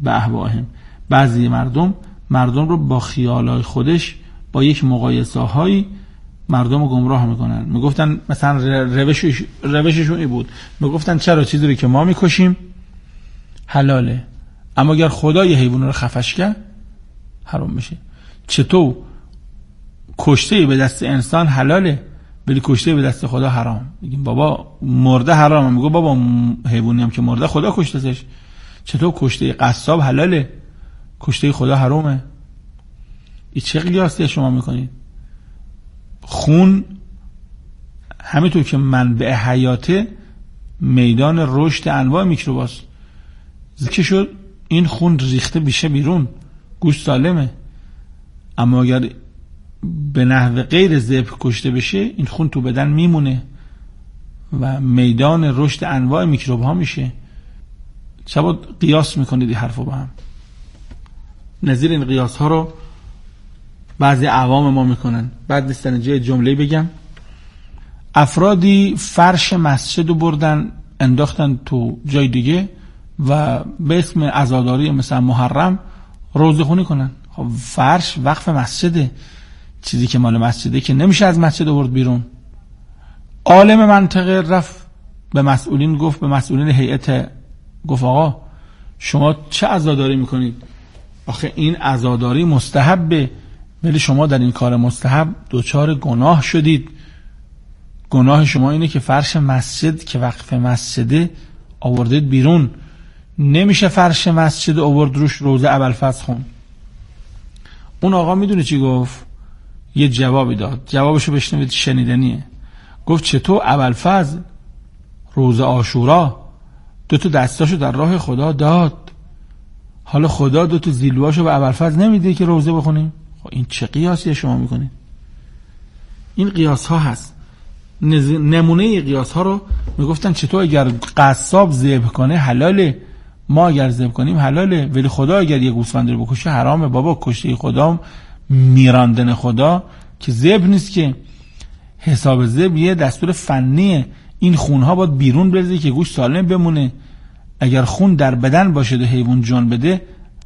به اهواهم. بعضی مردم رو با خیالای خودش با یک مقایسه‌هایی مردم رو گمراه میکنن. میگفتن مثلا روششون این بود، میگفتن چرا چیزی رو که ما میکشیم حلاله، اما اگر خدا یه حیوان رو خفش کرد حرام میشه. چطور کشته به دست انسان حلاله ولی کشته به دست خدا حرام؟ میگیم بابا مرده حرامه، میگه بابا حیوانی هم که مرده خدا کشتهش. چطور کشته قصاب حلاله کشته خدا حرامه؟ این چه قیاسی شما میکنید؟ خون همینطور که منبع حیاته میدان رشد انواع میکروباست. ذکر شد این خون ریخته بیشه بیرون، گوشت سالمه، اما اگر به نحو غیر ذبح کشته بشه این خون تو بدن میمونه و میدان رشد انواع میکروب ها میشه. چرا قیاس میکنید این حرفو با هم؟ نظیر این قیاس ها رو بعضی عوام ما میکنن. بعد نیستن جای جمله بگم، افرادی فرش مسجد رو بردن انداختن تو جای دیگه و به اسم عزاداری مثلا محرم روزه خونی کنن. خب فرش وقف مسجده، چیزی که مال مسجده که نمیشه از مسجد آورد بیرون. عالم منطقه رفت به مسئولین، گفت به مسئولین هیئت، گفت آقا شما چه عزاداری میکنید؟ آخه این عزاداری مستحبه، ولی شما در این کار مستحب دوچار گناه شدید. گناه شما اینه که فرش مسجد که وقف مسجده آوردید بیرون. نمیشه فرش مسجد آورد روش روزه ابوالفضل خون. اون آقا میدونه چی گفت؟ یه جوابی داد، جوابشو بشنوید، شنیدنیه. گفت چطور ابوالفضل روزه عاشورا 2 دستاشو در راه خدا داد، حالا خدا 2 زیلواشو به ابوالفضل نمیده که روزه بخونیم؟ خب این چه قیاسی شما میکنید؟ این قیاس ها هست. نمونه قیاس ها رو میگفتن چطور اگر قصاب ذبح کنه حلاله، ما اگر ذبح کنیم حلاله، ولی خدا اگر یه گوسفند رو بکشه حرامه. بابا کشته خدا، میراندن خدا که ذبح نیست که. حساب ذبح یه دستور فنیه. این خونها باید بیرون بریزه که گوشت سالم بمونه. اگر خون در بدن باشه و حیوان جان بده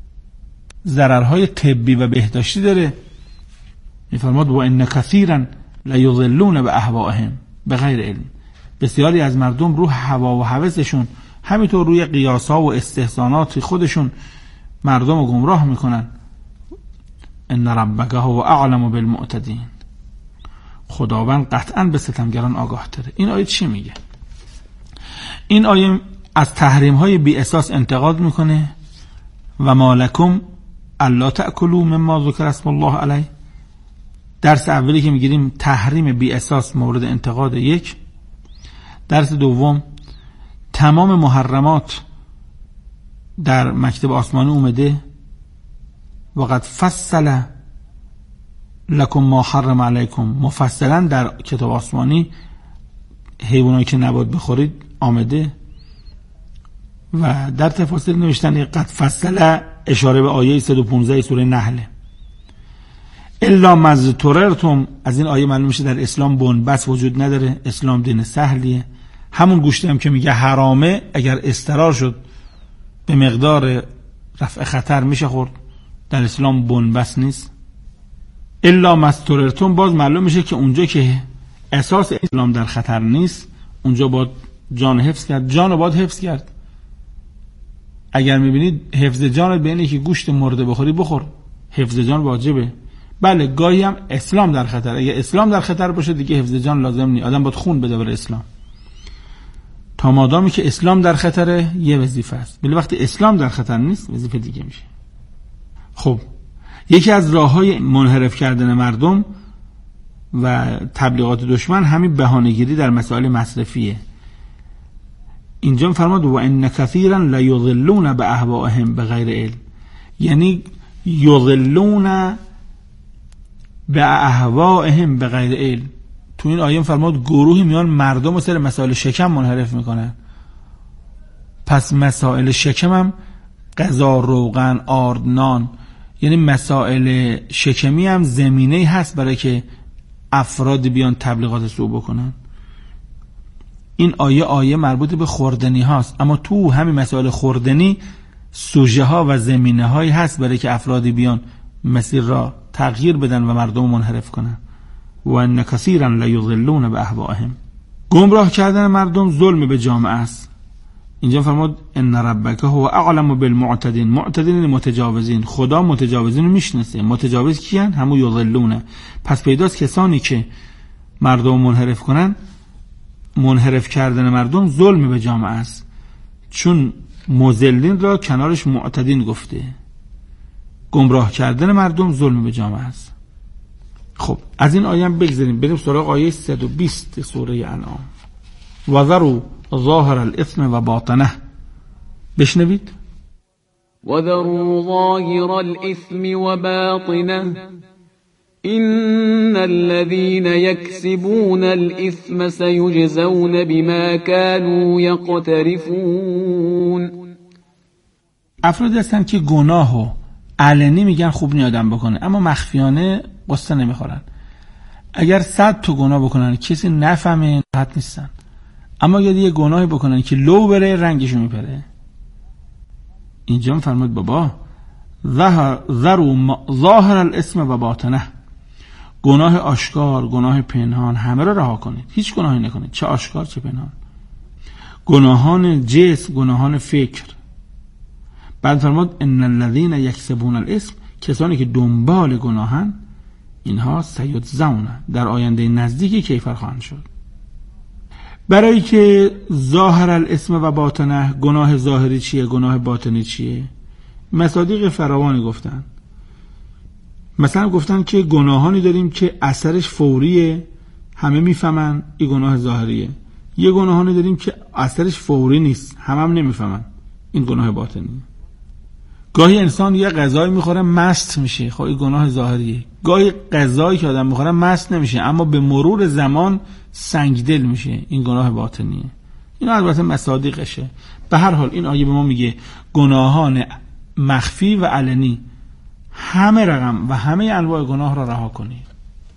ضررهای طبی و بهداشتی داره. میفرماد و ان کثیرا لیضلون باهوائهم بغیر علم. بسیاری از مردم رو هوا و هوسشون، همینطور روی قیاسا و استحسانات خودشون مردم رو گمراه میکنن. ان ربک هو اعلم بالمعتدین. خداوند قطعا به ستمگران آگاه تره. این آیه چی میگه؟ این آیه از تحریم های بی اساس انتقاد میکنه. و مالکم الا تأکلوا مما ذکر اسم الله علیه. درس اولی که میگیریم تحریم بی اساس مورد انتقاد. 1. درس دوم تمام محرمات در مکتب آسمانی اومده وقد فصل لکم ما حرم علیکم. مفصلا در کتاب آسمانی حیوانایی که نباید بخورید آمده و در تفاسیر نوشتن قد فصل اشاره به آیه 115 سوره نحل. الا مزتررتم. از این آیه معلوم میشه در اسلام بنبست وجود نداره. اسلام دین سهلیه. همون گوشتی هم که میگه حرامه اگر استرار شد به مقدار رفع خطر میشه خورد. در اسلام بنبست نیست. الا مزتررتم باز معلوم میشه که اونجا که اساس اسلام در خطر نیست اونجا باید جان حفظ کرد. جان رو باید حفظ کرد. اگر میبینید حفظ جان به اینه که گوشت مرده بخوری بخور، حفظ جان واجبه. بله گاهی هم اسلام در خطر. اگر اسلام در خطر باشه دیگه حفظ جان لازم نیست. آدم باید خون بده برای اسلام. تا مادامی که اسلام در خطره یه وظیفه است، ولی وقتی اسلام در خطر نیست وظیفه دیگه میشه. خب یکی از راههای منحرف کردن مردم و تبلیغات دشمن همین بهانه‌گیری در مسائل مصرفیه. اینجا فرمود و ان کثیرا لیضلون باهوائهم بغیر علم. یعنی یضلون باهوائهم بغیر علم. تو این آیه فرمود گروهی میان مردم رو سر مسائل شکم منحرف میکنن. پس مسائل شکم هم غذا، روغن، آرد، نان، یعنی مسائل شکمی هم زمینه‌ای هست برای که افراد بیان تبلیغات سو بکنن. این آیه مربوط به خوردنی هاست، اما تو همین مسائل خوردنی سوژه ها و زمینه هایی هست برای که افرادی بیان مسیر را تغییر بدن و مردم منحرف کنن. و ان کثیرا لیضلون باهوائهم. گمراه کردن مردم ظلم به جامعه است. اینجا فرمود ان ربک هو اعلم بالمعتدین. معتدین متجاوزین. خدا متجاوزین رو میشناسه. متجاوز کیان؟ همون یضلون. پس پیداست کسانی که مردم منحرف کنن، منحرف کردن مردم ظلم به جامعه است، چون مضلین را کنارش معتدین گفته. گمراه کردن مردم ظلم به جامعه است. خب از این آیه هم بگذاریم بریم سراغ آیه 120 سوره انعام. و ذروا ظاهر الاثم و باطنه. بشنوید. و ذروا ظاهر الاثم و باطنه إن الذين يكسبون الإثم سيجزون بما كانوا يقترفون. افرادی هستن که گناهو علنی میگن خوب نی آدم بکنه، اما مخفیانه قصه نمیخورن. اگر 100 تا گناه بکنن کسی نفهمه راحت نیستن، اما اگر یه گناهی بکنن که لو بره رنگشو میپره. اینجا فرمود بابا ذروا ظاهر الاسم و باطنه. گناه آشکار، گناه پنهان، همه رو رها کنید. هیچ گناهی نکنید، چه آشکار چه پنهان. گناهان جسم، گناهان فکر. بعد فرمود ان الذين يكسبون الاسم. کسانی که دنبال گناهن اینها سیجزون، در آینده نزدیکی کیفر خواهند شد. برای که ظاهر الاسم و باطنه، گناه ظاهری چیه، گناه باطنی چیه، مصادیق فراوانی گفتن. مثلا گفتن که گناهانی داریم که اثرش فوریه، همه میفهمن، این گناه ظاهریه. یه گناهانی داریم که اثرش فوری نیست، هم نمیفهمن، این گناه باطنیه. گاهی انسان یه غذایی میخوره مست میشه، خب این گناه ظاهریه. گاهی غذایی که آدم میخوره مست نمیشه، اما به مرور زمان سنگدل میشه، این گناه باطنیه. این البته مصادیقشه. به هر حال این آیه به ما میگه گناهان مخفی و علنی، همه رقم و همه انواع گناه را رها کنید.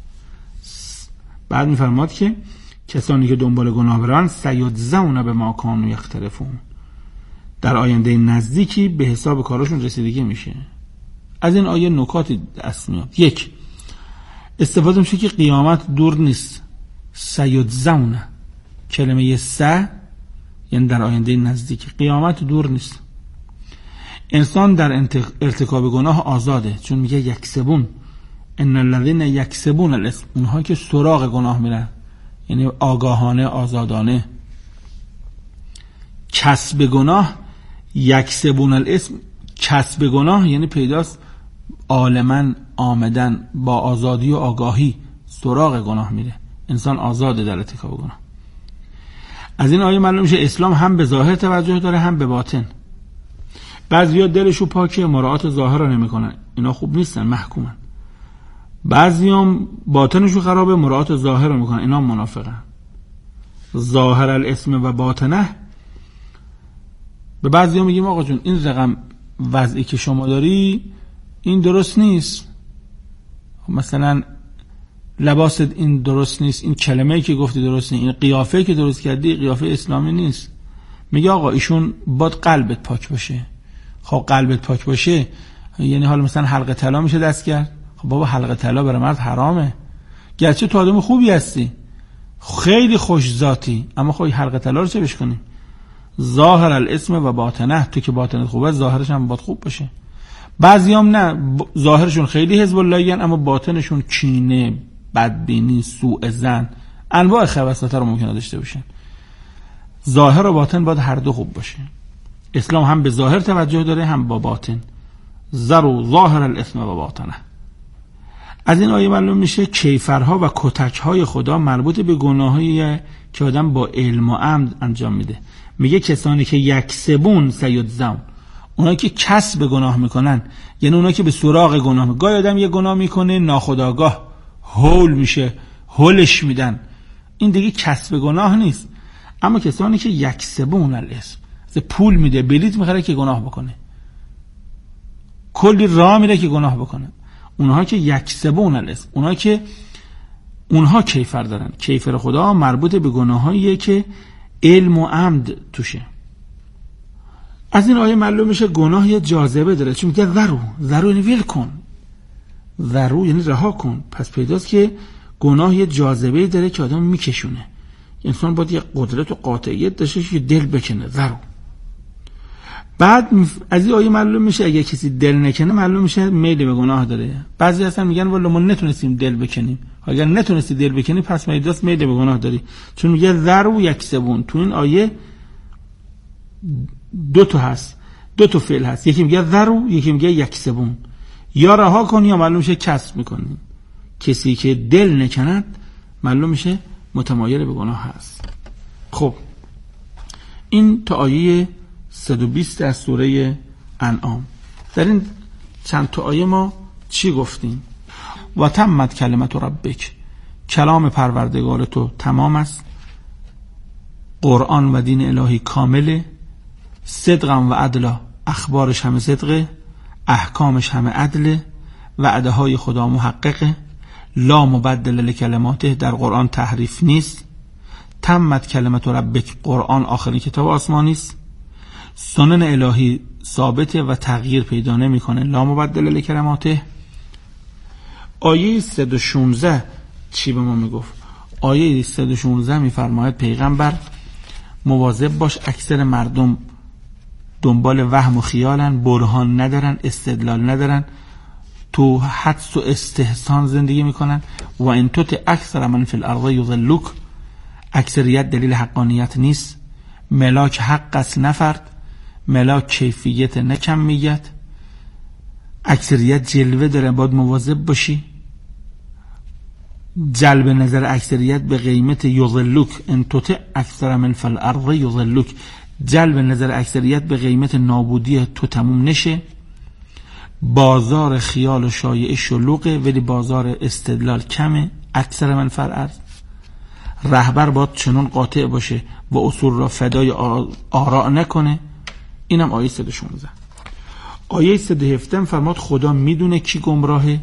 بعد میفرماد که کسانی که دنبال گناه برن سیجزون بما کانوا یقترفون، در آینده نزدیکی به حساب کارشون رسیدگی میشه. از این آیه نکاتی دست میاد. یک، استفاده میشه که قیامت دور نیست. سیجزون، کلمه سه یعنی در آینده نزدیک، قیامت دور نیست. انسان در ارتکاب گناه آزاده، چون میگه یکسبون، ان الذين یکسبون الاسم، اونها که سراغ گناه میرن، یعنی آگاهانه آزادانه. کسب گناه، یکسبون الاسم، کسب گناه یعنی پیداست عالماً آمدن با آزادی و آگاهی سراغ گناه میره. انسان آزاده در ارتکاب گناه. از این آیه معلوم میشه اسلام هم به ظاهر توجه داره هم به باطن. بعضیا دلشو پاکه، مراعات ظاهر رو نمیکنن، اینا خوب نیستن، محکومن. بعضیام باطنشو خرابه، مراعات ظاهر رو میکنن، اینا منافقن. ظاهر الاسم و باطنه. به بعضیا میگیم آقا جون این رقم وضعی که شما داری این درست نیست، مثلا لباست این درست نیست، این کلمه‌ای که گفتی درست نیست، این قیافه‌ای که درست کردی قیافه اسلامی نیست. میگه آقا ایشون باید قلبت پاک باشه. خب قلبت پاک باشه یعنی حالا مثلا حلقه طلا میشه دست کرد؟ خب بابا حلقه طلا برای مرد حرامه، گرچه تو آدم خوبی هستی، خیلی خوش ذاتی، اما خب حلقه طلا رو چه بش کنی؟ ظاهر الاسم و باطنه، تو که باطنت خوبه ظاهرش هم باید خوب باشه. بعضیام نه، ظاهرشون خیلی حزب اللهیان اما باطنشون کینه، بدبینی، سوء ظن، انواع خبثات رو ممکنه داشته باشن. ظاهر و باطن باید هر دو خوب باشه. اسلام هم به ظاهر توجه داره هم با باطن. ذروا ظاهر الاسم و باطنه. از این آیه معلوم میشه کیفرها و کتکهای خدا مربوط به گناهایی که آدم با علم و عمد انجام میده. میگه کسانی که یکسبون سیجزون، اونایی که کسب گناه میکنن، یعنی اونایی که به سراغ گناه میکنن. گاهی آدم یه گناه میکنه ناخودآگاه هول میشه، هولش میدن، این دیگه کسب گناه نیست. اما کسانی که یکسبون الاسم، پول میده، بلیط میخره که گناه بکنه، کلی راه میره که گناه بکنه، اونها که یکسبون الاسم، اونها کیفر دارن. کیفر خدا مربوط به گناهاییه که علم و عمد توشه. از این آیه معلوم میشه گناه یه جاذبه داره، چون میگه ذرو یعنی ویل کن، ذرو یعنی رها کن. پس پیداست که گناه یه جاذبه داره که آدم میکشونه. انسان باید یه قدرت و قاطعیت داشته که دل بکنه، ذرو. بعد از این آیه معلوم میشه اگه کسی دل نکنه معلوم میشه میل به گناه داره. بعضی اصلا میگن والا ما نتونستیم دل بکنیم. اگر نتونستی دل بکنی پس میداست میل به گناه داری، چون میگه ذرو یکسبون. تو این آیه دو تا فعل هست، یکی میگه ذرو، یکی میگه یکسبون. یا رها کنی یا معلوم میشه کسب میکنی. کسی که دل نکند معلوم میشه متمایل به گناه هست. خب این تا آیه 120 از سوره انعام. در این چند تا آیه ما چی گفتیم؟ و تمت کلمت ربک، کلام پروردگار تو تمام است، قرآن و دین الهی کامله، صدقا و عدلا، اخبارش همه صدقه، احکامش همه عدله، وعده های خدا محققه، لا مبدل لکلماته، در قرآن تحریف نیست، تمت کلمت ربک، قرآن آخرین کتاب آسمانی است، سنن الهی ثابته و تغییر پیدا نمیکنه، لا مبدل لکلماته. آیه 116 چی به ما میگفت؟ آیه 116 میفرماید پیغمبر مواظب باش، اکثر مردم دنبال وهم و خیالن، برهان ندارن، استدلال ندارن، تو حدس و استحسان زندگی میکنن. و این توت اکثر من فی الارض یضلوک، اکثریت دلیل حقانیت نیست. ملاک حق است نفرد، ملاک کیفیت نه کمیت. اکثریت جلوه داره، باید مواظب باشی. جلب نظر اکثریت به قیمت یضلوک، ان توت اکثر من فی الارض یضلوک، جلب نظر اکثریت به قیمت نابودی تو تموم نشه. بازار خیال و شایعه شلوغه ولی بازار استدلال کمه، اکثر من فی الارض. رهبر باید چنون قاطع باشه و اصول را فدای آراء نکنه. اینم آیه 116. آیه 117 فرماد خدا میدونه کی گمراهه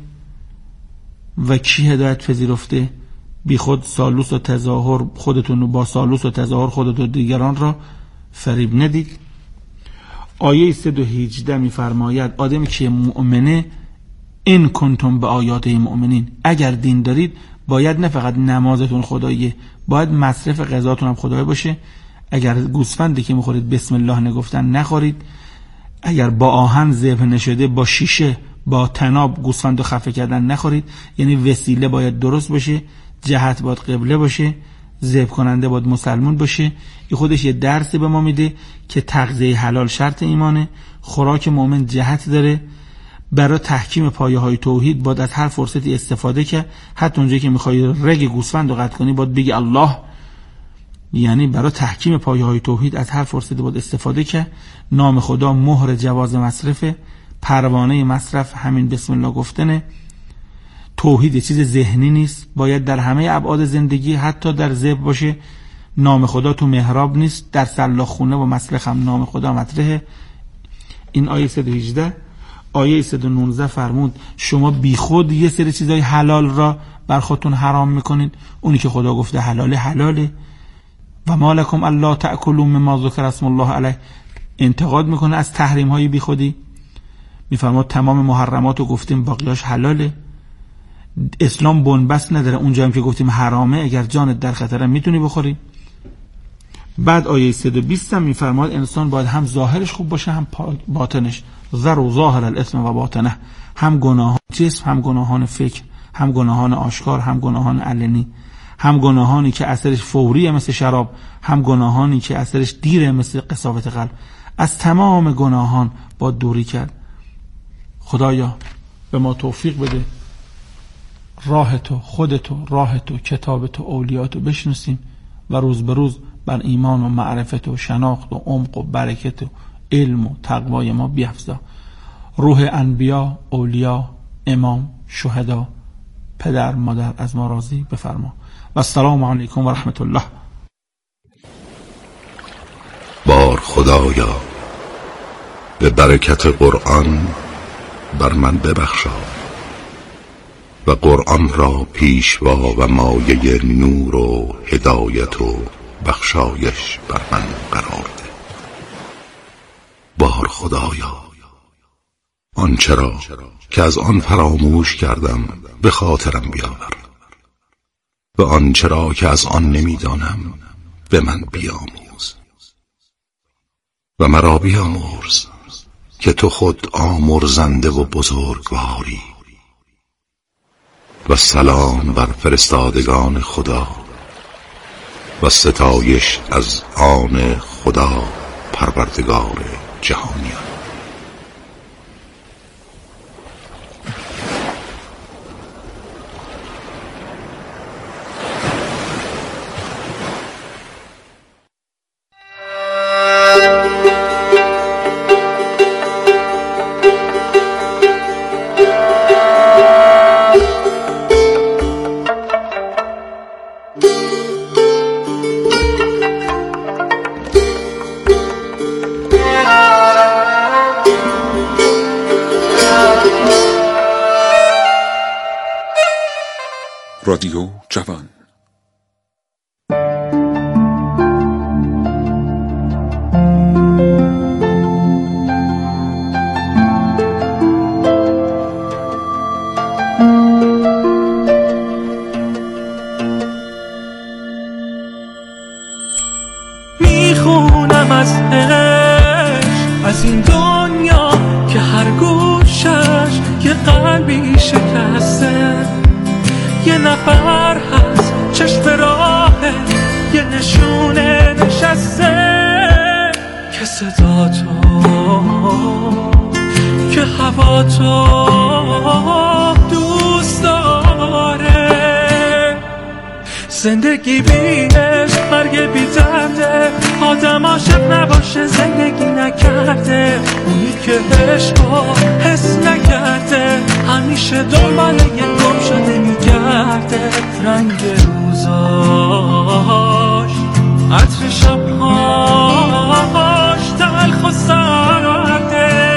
و کی هدایت پذیرفته. بی خود سالوس و تظاهر خودتون، با سالوس و تظاهر خودتون دیگران را فریب ندید. آیه 118 میفرماید آدمی که مؤمنه، ان کنتم به آیات مؤمنین، اگر دین دارید باید نه فقط نمازتون خداییه، باید مصرف غذاتون هم خدایی باشه. اگر گوسفندی که میخورید بسم الله نگفتن نخورید. اگر با آهن ذبح نشده، با شیشه، با تناب گوسفندو خفه کردن نخورید. یعنی وسیله باید درست باشه، جهت باید قبله باشه، ذبح کننده باید مسلمان باشه. این خودش یه درسی به ما میده که تغذیه حلال شرط ایمانه. خوراک مؤمن جهت داره. برای تحکیم پایه های توحید باید از هر فرصتی استفاده کرد. حتی اونجایی که میخوای رگ گوسفند رو قطع کنی باید بگی الله. یعنی برای تحکیم پایه های توحید از هر فرصتی باید استفاده کرد. نام خدا مهر جواز مصرفه، پروانه مصرف همین بسم الله گفتنه. توحید چیز ذهنی نیست، باید در همه ابعاد زندگی حتی در ذبح باشه. نام خدا تو محراب نیست، در سلاخ خونه و مسلخ هم نام خدا مطرحه. این آیه 118. آیه 119 فرمود شما بی خود یه سری چیزای حلال را بر خودتون حرام میکنید. اونی که خدا گفته حلاله حلاله. و ما لکم الا تأکلوا مما ذکر اسم الله علیه، انتقاد میکنه از تحریم های بی خودی. میفرماد تمام محرمات رو گفتیم باقیاش حلاله. اسلام بنبست نداره، اونجا هم که گفتیم حرامه اگر جانت در خطره میتونی بخوری. بعد آیه 120 هم میفرماد انسان باید هم ظاهرش خوب باشه هم باطنش. ذر ظاهر الاسم و باطنه، هم گناهان جسم، هم گناهان فکر، هم گناهان آشکار، هم گناهان علنی، هم گناهانی که اثرش فوریه مثل شراب، هم گناهانی که اثرش دیره مثل قساوت قلب. از تمام گناهان با دوری کرد. خدایا به ما توفیق بده راه تو، خودتو، راه تو، کتاب تو، اولیاتو بشناسیم و روز به روز بر ایمان و معرفت و شناخت و عمق و برکت و علم و تقوای ما بیفزا. روح انبیا، اولیا، امام، شهدا، پدر مادر از ما راضی بفرما. و السلام علیکم و رحمت الله. بار خدایا به برکت قرآن بر من ببخشا و قرآن را پیشوا و مایه نور و هدایت و بخشایش بر من قرار ده. بار خدایا. آنچه را که از آن فراموش کردم به خاطرم بیاور و آنچه را که از آن نمیدانم به من بیاموز و مرا بیامرز که تو خود آمرزنده و بزرگواری. و سلام بر فرستادگان خدا و ستایش از آن خدا پروردگار جهانیان. رادیو جوان. میخونم از عشق، از این دنیا که هر گوشش یه قلبی شکسته، یه نفر هست چشم راهه، یه نشونه نشسته که صدا تو، که هوا تو دوست داره. زندگی بی عشق مرگ بی درده، آدم عاشق نباشه زندگی نکرده. اونی که عشقو حس نکرده همیشه دنبال یه گم شده میگرده. رنگ روزاش، عطر شبهاش تلخ و سرده.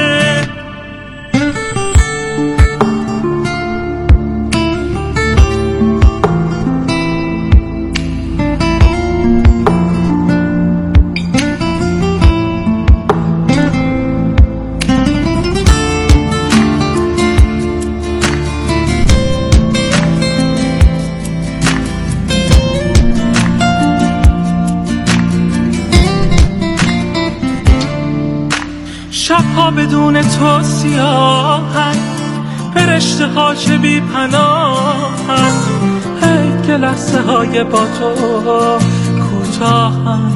شبها بدون تو سیاهن، فرشته ها چه بی پناهن. هی که لحظه های با تو کوتاهن.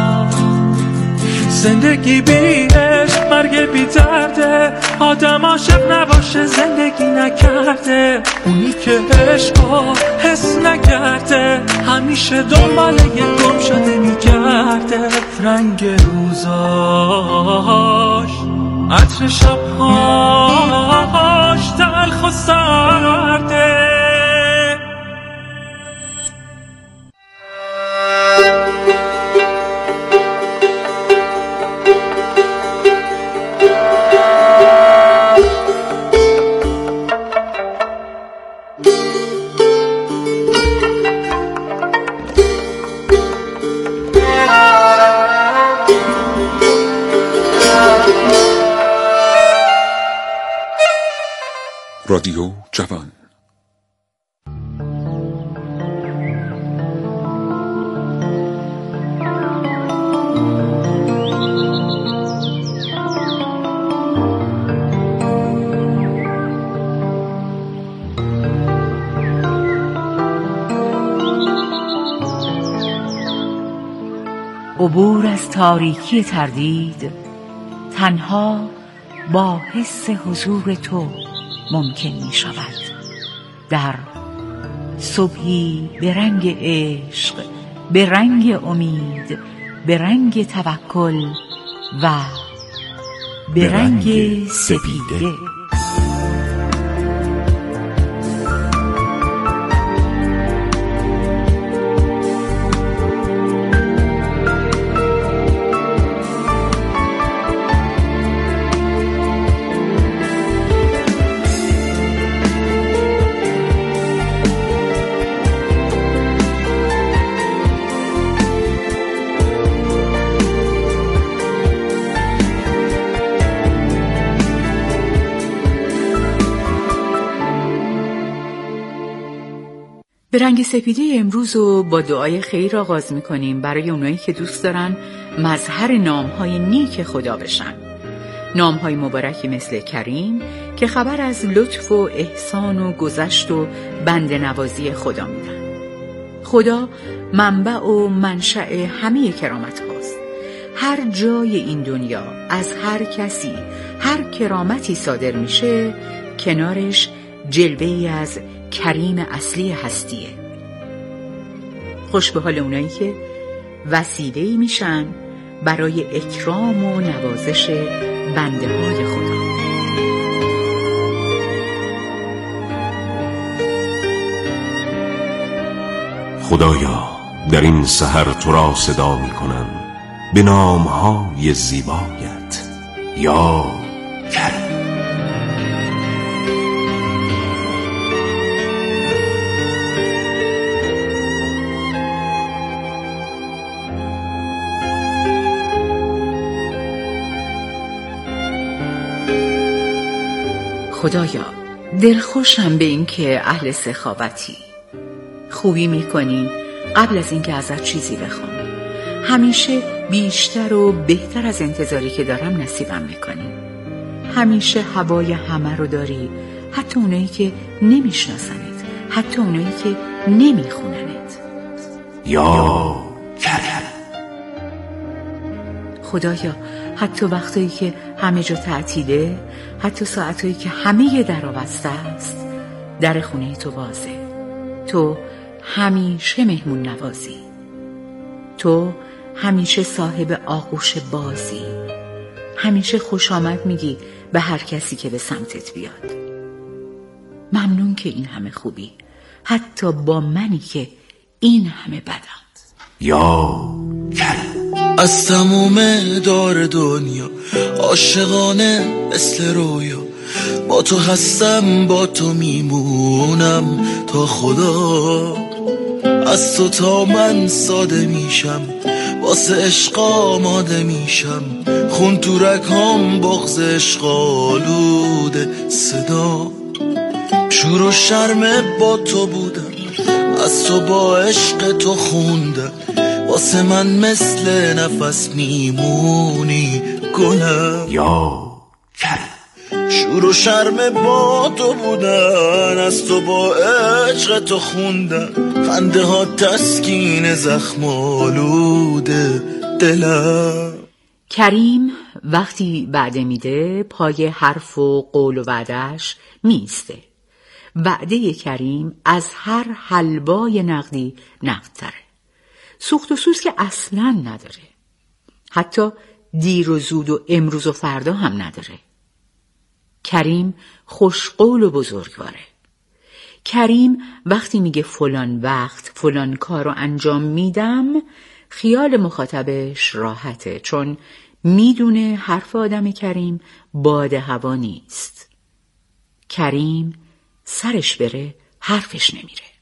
زندگی بی عشق مرگ بی درده، آدم عاشق نباشه زندگی نکرده. اونی که عشقو حس نکرده همیشه دنبال یه گم شده میگرده. رنگ روزاش، عطر شبهاش تلخ و سرده. رادیو جوان. عبور از تاریکی تردید تنها با حس حضور تو ممکن می شود. در صبحی به رنگ عشق، به رنگ امید، به رنگ توکل و به رنگ سپیده. به رنگ سپیده امروز رو با دعای خیر آغاز می‌کنیم برای اونایی که دوست دارن مظهر نام‌های نیک خدا بشن. نام‌های مبارکی مثل کریم که خبر از لطف و احسان و گذشت و بنده نوازی خدا میدن. خدا منبع و منشأ همه کرامت هاست. هر جای این دنیا از هر کسی هر کرامتی صادر میشه، کنارش جلوه‌ای از کریم اصلی هستیه. خوش به حال اونایی که وسیله‌ای میشن برای اکرام و نوازش بنده های خدا. خدایا در این سحر تو را صدا می کنم به نام‌های زیبایت یا کریم. خدایا دلخوشم به این که اهل سخاوتی، خوبی میکنی قبل از این که ازت چیزی بخوام، همیشه بیشتر و بهتر از انتظاری که دارم نصیبم میکنی، همیشه هوای همه رو داری، حتی اونایی که نمیشناسنت، حتی اونایی که نمیخوننت یا کریم. خدایا حتی وقتایی که همه جا تعطیله، حتی ساعتایی که همه در بسته است، در خونه تو بازه. تو همیشه مهمون نوازی، تو همیشه صاحب آغوش بازی، همیشه خوش آمد میگی به هر کسی که به سمتت بیاد. ممنون که این همه خوبی، حتی با منی که این همه بدم. یا کریم. از تموم دار دنیا عاشقانه مثل رویا، با تو هستم با تو میمونم تا خدا. از تو تا من ساده میشم، واسه عشق آماده میشم، خون تو رگام بغض عشق آلوده صدا. شور و شرم با تو بودم، از تو با عشق تو خوندم، واسه من مثل نفس میمونی گلم یا کریم. شور و شرم با تو بودن، از تو با عشق تو خوندن، خنده ها تسکین زخم آلوده دلم. کریم وقتی وعده میده پای حرف و قول و وعدهش میسته. وعده کریم از هر حلوای نقدی نقدتره. سوخت و سوز که اصلا نداره، حتی دیر و زود و امروز و فردا هم نداره. کریم خوشقول و بزرگواره. کریم وقتی میگه فلان وقت فلان کارو انجام میدم، خیال مخاطبش راحته، چون میدونه حرف آدم کریم باد هوا نیست. کریم سرش بره حرفش نمیره.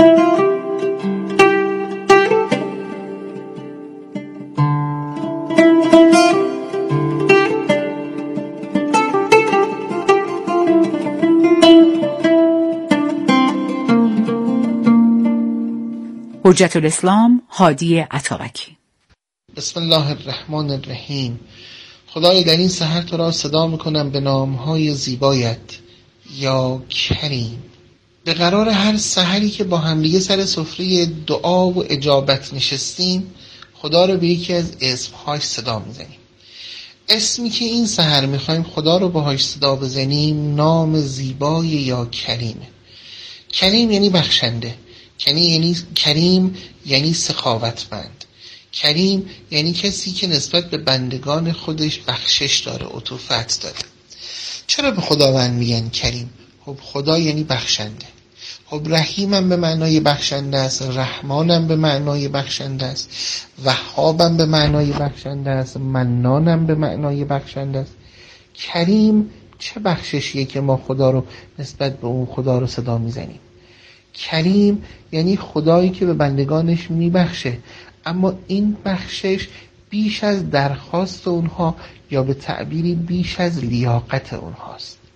حجت الاسلام هادی عطابکی. بسم الله الرحمن الرحیم. خدای در این سحر تو را صدا میکنم به نامهای زیبایت یا کریم. به قرار هر سحری که با همدیگه سر سفره دعا و اجابت نشستیم، خدا رو به یکی از اسمهاش صدا میزنیم. اسمی که این سحر میخوایم خدا رو باهاش صدا بزنیم نام زیبای یا کریمه. کریم یعنی بخشنده، کریم یعنی سخاوتمند، کریم یعنی کسی که نسبت به بندگان خودش بخشش داره، عطوفت داره. چرا به خداوند میگن کریم؟ خب خدا یعنی بخشنده. خب رحیمم به معنای بخشنده است، رحمانم به معنای بخشنده است، وهابم به معنای بخشنده است، منانم به معنای بخشنده است. کریم چه بخششیه که ما خدا رو نسبت به اون خدا رو صدا میزنیم؟ کریم یعنی خدایی که به بندگانش میبخشه، اما این بخشش بیش از درخواست اونها یا به تعبیری بیش از لیاقت اونهاست.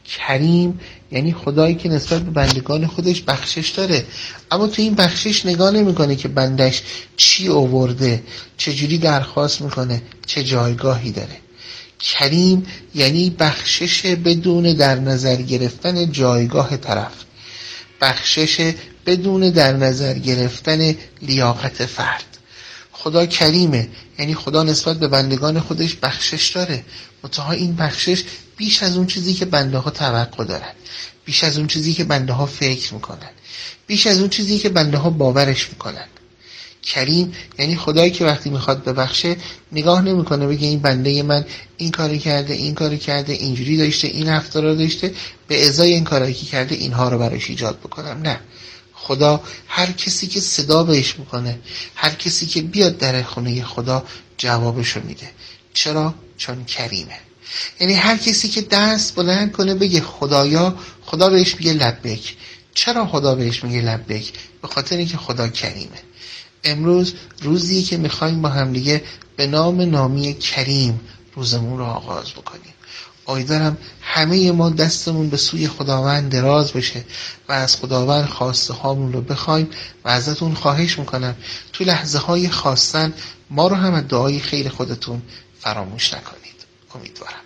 کریم یعنی خدایی که نسبت به بندگان خودش بخشش داره، اما تو این بخشش نگاه نمیکنه که بندش چی آورده، چجوری درخواست میکنه، چه جایگاهی داره. کریم یعنی بخشش بدون در نظر گرفتن جایگاه طرف، بخشش بدون در نظر گرفتن لیاقت فرد. خدا کریمه یعنی خدا نسبت به بندگان خودش بخشش داره، منتها این بخشش بیش از اون چیزی که بنده ها توقع دارن، بیش از اون چیزی که بنده ها فکر میکنن، بیش از اون چیزی که بنده ها باورش میکنن. کریم یعنی خدایی که وقتی میخواد ببخشه نگاه نمیکنه بگه این بنده من این کاری کرده، این کاری کرده، اینجوری داشته، این رفتارا داشته، به ازای این کارایی که کرده اینها رو براش ایجاد بکنم. نه، خدا هر کسی که صدا بهش میکنه، هر کسی که بیاد در خونه خدا جوابشو میده. چرا؟ چون کریمه. یعنی هر کسی که دست بلند کنه بگه خدایا، خدا بهش میگه لبیک. چرا خدا بهش میگه لبیک؟ به خاطر اینکه خدا کریمه. امروز روزی که میخوایم با هم دیگه به نام نامی کریم روزمون رو آغاز بکنیم. امیدوارم همه ما دستمون به سوی خداوند دراز بشه و از خداوند خواسته هامون رو بخوایم و ازتون خواهش میکنم تو لحظه های خواستن ما رو هم از دعای خیر خودتون فراموش نکنید. امیدوارم.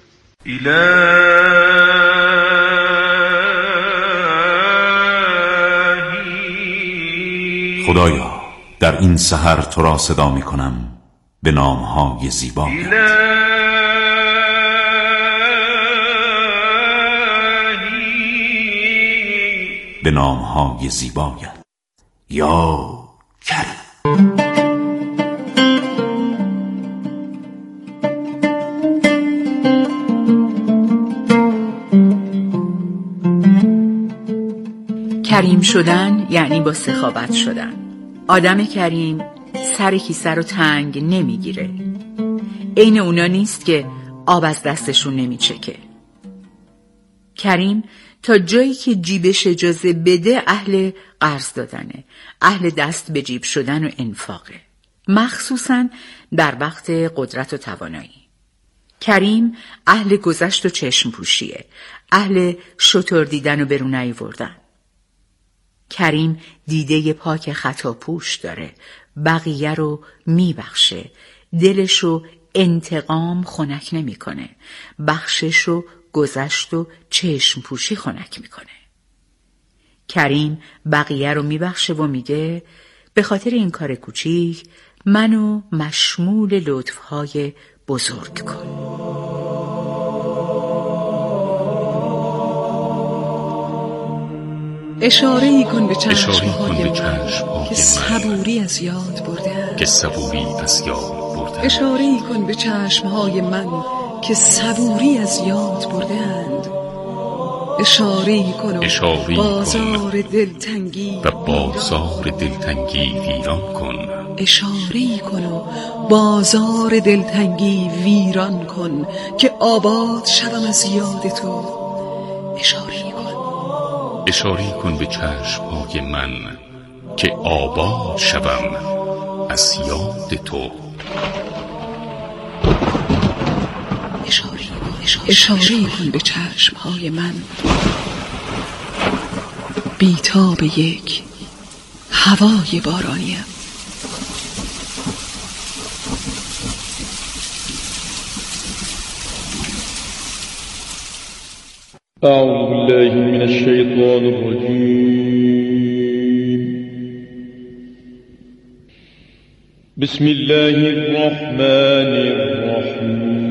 خدایا در این سحر تو را صدا می کنم به نامهای زیبایت. به نامهای زیبایت یا کریم. کریم شدن یعنی با سخاوت شدن. آدم کریم سر کیسه رو تنگ نمیگیره. عین اونا نیست که آب از دستشون نمیچکه. کریم تا جایی که جیبش اجازه بده اهل قرض دادنه، اهل دست به جیب شدن و انفاقه، مخصوصاً در وقت قدرت و توانایی. کریم اهل گذشت و چشم پوشیه، اهل شتر دیدن و برون نیاوردن. کریم دیده پاک خطا پوش داره، بقیه رو میبخشه، دلش رو انتقام خنک نمیکنه، بخشش رو گذشت و چشم پوشی خنک میکنه. کریم بقیه رو میبخشه و میگه به خاطر این کار کوچیک منو مشمول لطفهای بزرگ کن. اشاره‌ای کن به چشم‌های من که صبوری از یاد برده، اشاره‌ای کن به چشم‌های من که صبوری از یاد برده‌اند. اشاره‌ای کن و بازار دلتنگی ویران کن. اشاره‌ای کن و بازار دلتنگی ویران کن که آباد شوم از یاد تو. اشاره‌ای کن به چشم‌های من که آباد شوم از یاد تو. اشاره‌ای کن به چشم‌های من بی‌تاب یک هوای بارانیم. أعوذ بالله من الشيطان الرجيم. بسم الله الرحمن الرحيم.